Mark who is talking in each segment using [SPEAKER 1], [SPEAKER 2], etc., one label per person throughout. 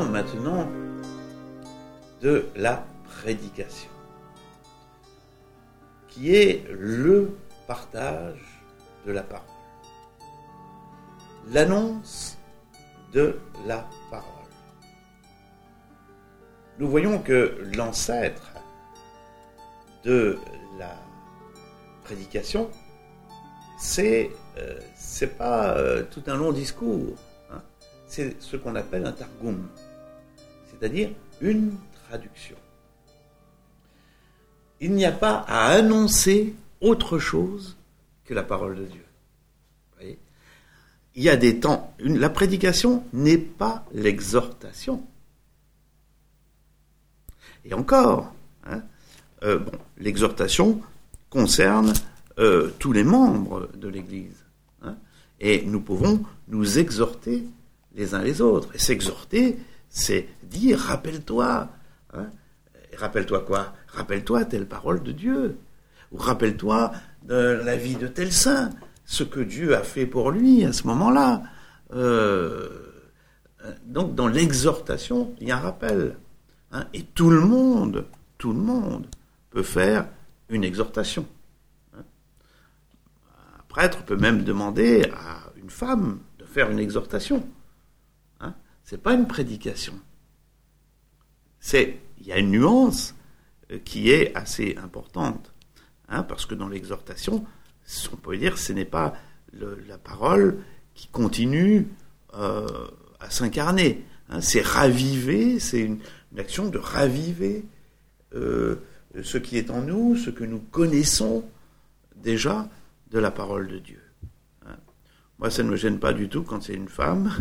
[SPEAKER 1] maintenant de la prédication, qui est le partage de la parole, l'annonce de la parole. Nous voyons que l'ancêtre de la prédication, c'est pas tout un long discours, hein. C'est ce qu'on appelle un targum, c'est-à-dire une traduction. Il n'y a pas à annoncer autre chose que la parole de Dieu. Vous voyez ? Il y a des temps. La prédication n'est pas l'exhortation. Et encore, hein, l'exhortation concerne tous les membres de l'Église. Hein, et nous pouvons nous exhorter les uns les autres. Et s'exhorter, c'est dire, rappelle-toi. Hein, rappelle-toi quoi ? Rappelle-toi telle parole de Dieu. Ou rappelle-toi de la vie de tel saint, ce que Dieu a fait pour lui à ce moment-là. Donc dans l'exhortation, il y a un rappel. Hein, et tout le monde peut faire une exhortation. Hein. Un prêtre peut même demander à une femme de faire une exhortation. Hein. C'est pas une prédication. Il y a une nuance qui est assez importante. Hein, parce que dans l'exhortation, on peut dire ce n'est pas la parole qui continue à s'incarner. Hein, c'est raviver, c'est une action de raviver ce qui est en nous, ce que nous connaissons déjà de la parole de Dieu. Hein. Moi, ça ne me gêne pas du tout quand c'est une femme.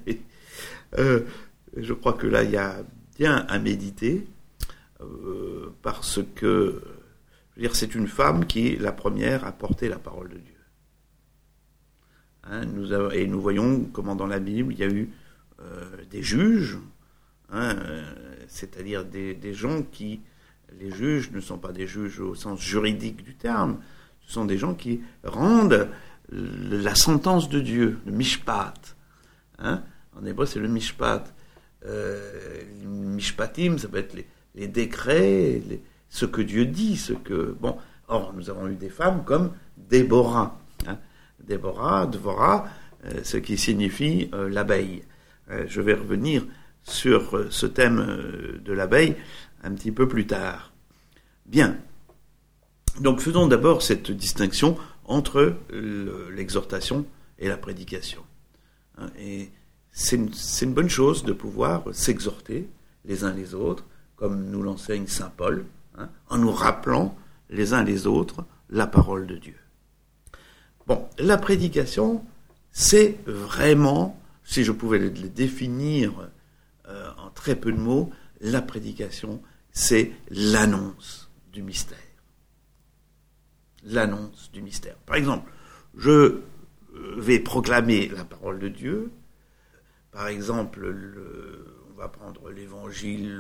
[SPEAKER 1] Je crois que là, il y a bien à méditer, parce que je veux dire, c'est une femme qui est la première à porter la parole de Dieu. Hein, nous voyons comment dans la Bible, il y a eu des juges, hein, c'est-à-dire des gens qui... Les juges ne sont pas des juges au sens juridique du terme, ce sont des gens qui rendent la sentence de Dieu, le mishpat. Hein, en hébreu, c'est le mishpat. Mishpatim, ça peut être les décrets, ce que Dieu dit, Or, nous avons eu des femmes comme Déborah. Hein, Dvorah, ce qui signifie l'abeille. Je vais revenir sur ce thème de l'abeille un petit peu plus tard. Bien. Donc, faisons d'abord cette distinction entre l'exhortation et la prédication. Hein, et c'est une bonne chose de pouvoir s'exhorter les uns les autres, comme nous l'enseigne saint Paul, hein, en nous rappelant les uns les autres la parole de Dieu. Bon, la prédication, c'est vraiment, si je pouvais le définir en très peu de mots, la prédication, c'est l'annonce du mystère. L'annonce du mystère. Par exemple, je vais proclamer la parole de Dieu. Par exemple, on va prendre l'évangile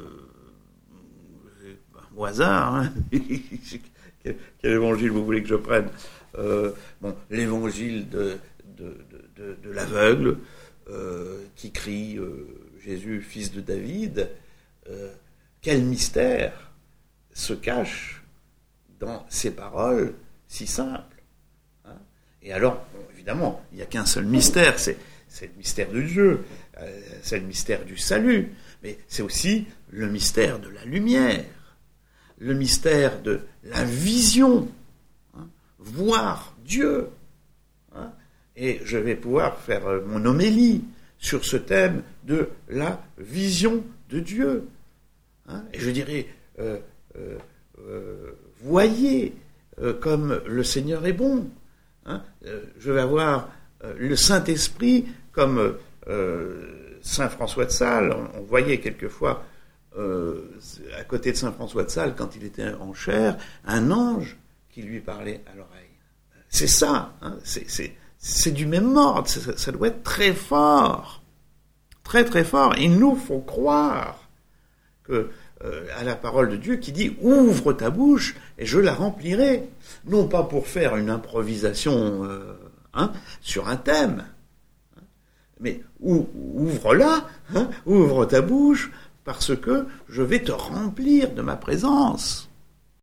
[SPEAKER 1] au hasard. Hein. Quel évangile vous voulez que je prenne ? L'évangile de l'aveugle qui crie Jésus, fils de David. Quel mystère se cache dans ces paroles si simples, hein. Et alors, évidemment, il n'y a qu'un seul mystère, c'est le mystère de Dieu, c'est le mystère du salut, mais c'est aussi le mystère de la lumière, le mystère de la vision, hein, voir Dieu. Hein, et je vais pouvoir faire mon homélie sur ce thème de la vision de Dieu. Hein, et je dirais, voyez comme le Seigneur est bon. Hein, je vais avoir le Saint-Esprit comme Saint François de Sales. On voyait quelquefois à côté de Saint François de Sales, quand il était en chair, un ange qui lui parlait à l'oreille. C'est ça, hein, c'est du même ordre, ça doit être très fort, très très fort. Il nous faut croire que à la parole de Dieu qui dit « Ouvre ta bouche et je la remplirai », non pas pour faire une improvisation sur un thème, mais ouvre-la, hein, ouvre ta bouche, parce que je vais te remplir de ma présence.